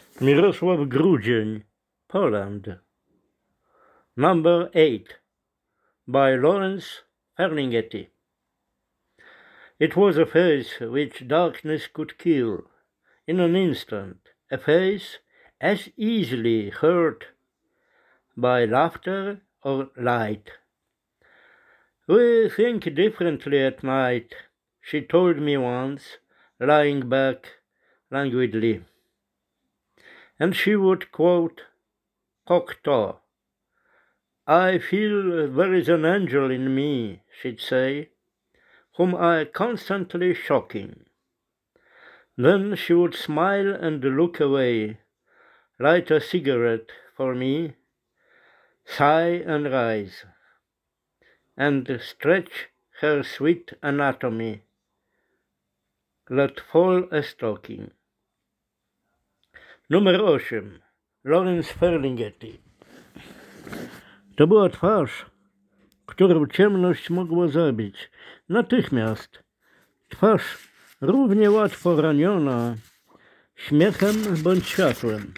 Mirosław Grudzień, Poland. Number 8 by Lawrence Ferlinghetti. It was a face which darkness could kill in an instant, a face as easily hurt by laughter or light. We think differently at night, she told me once, lying back languidly. And she would quote Cocteau. I feel there is an angel in me, she'd say, whom I constantly shocking. Then she would smile and look away, light a cigarette for me, sigh and rise, and stretch her sweet anatomy, let fall a stocking. Numer 8. Lawrence Ferlinghetti. To była twarz, którą ciemność mogła zabić natychmiast. Twarz równie łatwo raniona śmiechem bądź światłem.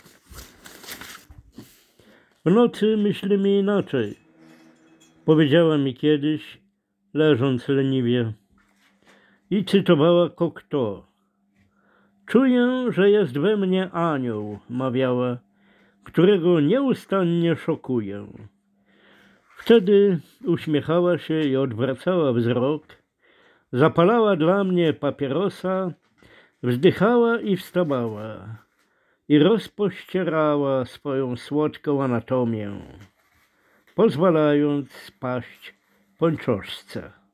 W nocy myślimy inaczej, powiedziała mi kiedyś, leżąc leniwie. I cytowała Cocteau. Czuję, że jest we mnie anioł, mawiała, którego nieustannie szokuję. Wtedy uśmiechała się i odwracała wzrok, zapalała dla mnie papierosa, wzdychała i wstawała i rozpościerała swoją słodką anatomię, pozwalając spaść pończoszce.